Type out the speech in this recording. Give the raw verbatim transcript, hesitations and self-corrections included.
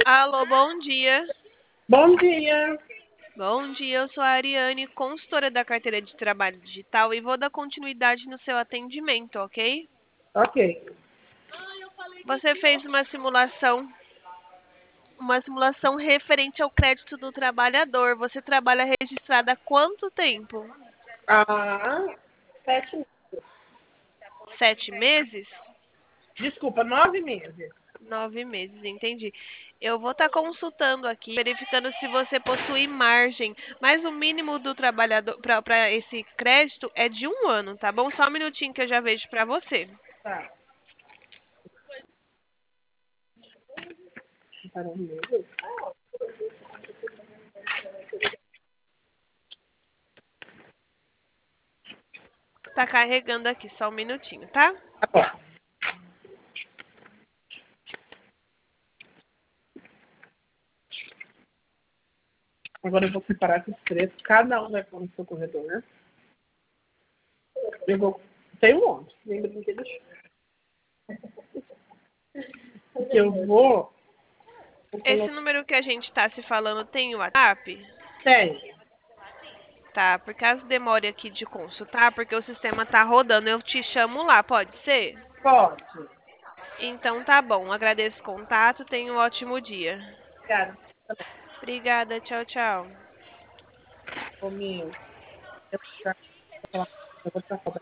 Alô, bom dia. Bom dia. Bom dia, eu sou a Ariane, consultora da carteira de trabalho digital e vou dar continuidade no seu atendimento, ok? Ok. Você fez uma simulação, uma simulação referente ao crédito do trabalhador. Você trabalha registrada há quanto tempo? Ah, sete. Sete meses? Desculpa, nove meses. Nove meses, entendi. Eu vou estar consultando aqui, verificando se você possui margem, mas o mínimo do trabalhador para esse crédito é de um ano, tá bom? Só um minutinho que eu já vejo para você. Tá. Para um mês? Tá carregando aqui, só um minutinho, tá? Tá bom. Agora eu vou separar esses três. Cada um vai pôr no seu corredor, né? Eu vou... Tem um monte. Lembra do que deixou? Eu vou... vou Esse colocar... número que a gente está se falando tem o WhatsApp? Tem. Tá, por caso demore aqui de consultar, porque o sistema tá rodando, eu te chamo lá, pode ser? Pode. Então tá bom, agradeço o contato, tenha um ótimo dia. Cara, Obrigada, tchau, tchau. comigo. Eu vou ficar- eu vou ficar